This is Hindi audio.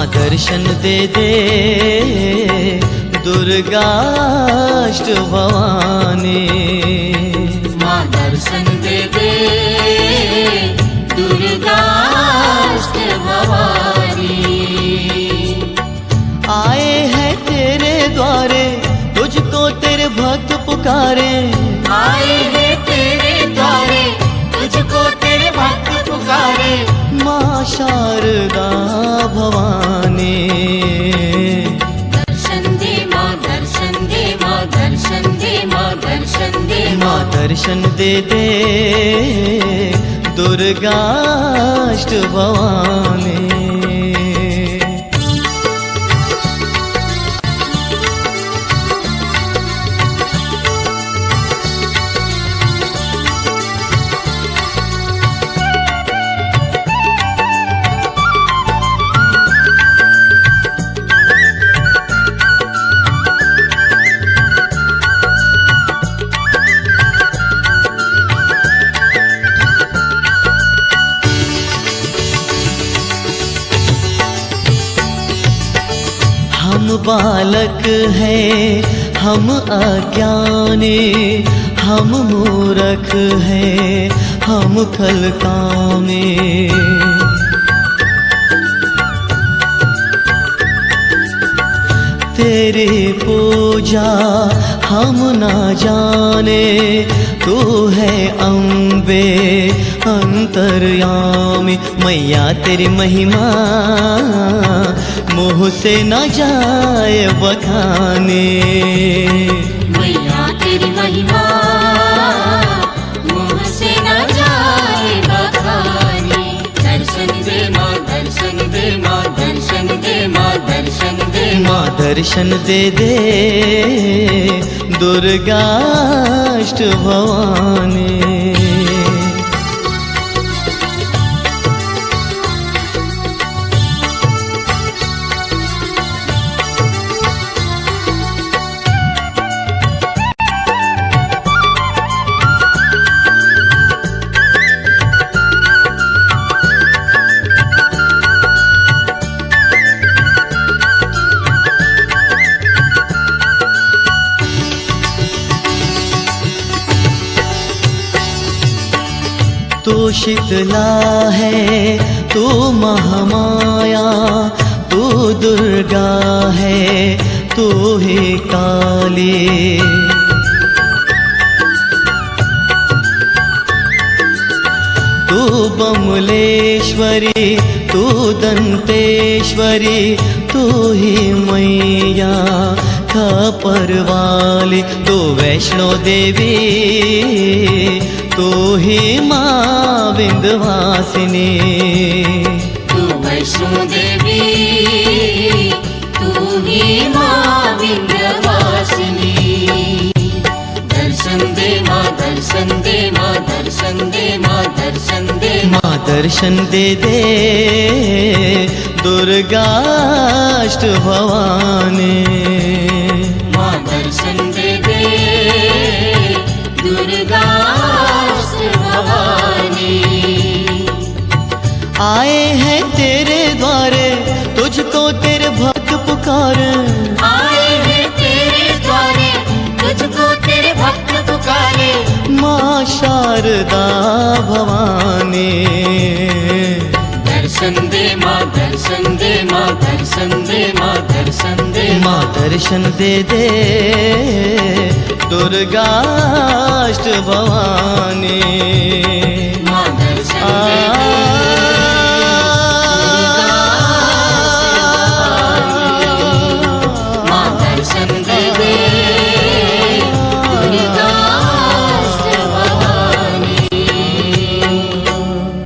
दर्शन दे दे दुर्गाष्ट भवानी। माँ दर्शन दे दे दुर्गाष्ट भवानी। आए हैं तेरे द्वारे तुझको तेरे भक्त पुकारे। आए हैं तेरे द्वारे तुझको तेरे भक्त पुकारे। माँ शारदा भवानी। दर्शन दे माँ दर्शन दे माँ दर्शन दे माँ दर्शन दे माँ दर्शन दे दे दुर्गाष्ट भवानी। हम बालक हैं हम अज्ञानी, हम मूर्ख हैं हम खल कामी। तेरी पूजा हम ना जाने, तू है अम्बे अंतर्यामी। मैया तेरी महिमा मुँह से न जाए बखाने। मैया तेरी महिमा मुँह से न जाए बखाने। दर्शन दे माँ दर्शन दे माँ दर्शन दे माँ दर्शन दे माँ दर्शन दे दे दुर्गाष्ट भवानी। तू शीतला है तू महामाया, तू दुर्गा है तू ही काली। तू बमलेश्वरी तू दंतेश्वरी, तू ही मैया खपर वाली। तू वैष्णो देवी तू ही माँ विंध्यवासिनी। तू वैष्णो देवी तू ही माँ विंध्यवासिनी। दर्शन दे माँ दर्शन दे माँ दर्शन दे माँ दर्शन दे माँ दर्शन दे दे दुर्गाष्ट भवानी। माँ दर्शन दे दे दुर्गाष्ट भवानी। आए हैं तेरे द्वारे तुझको तेरे भक्त पुकारे। आए हैं तेरे द्वारे तुझको तेरे भक्त पुकारे। माँ शारदा भवानी। दर्शन दे माँ दर्शन दे माँ दर्शन दे माँ दर्शन दे माँ दर्शन दे दे दुर्गाष्ट भवानी। माँ दर्शन दे दे माँ दर्शन दे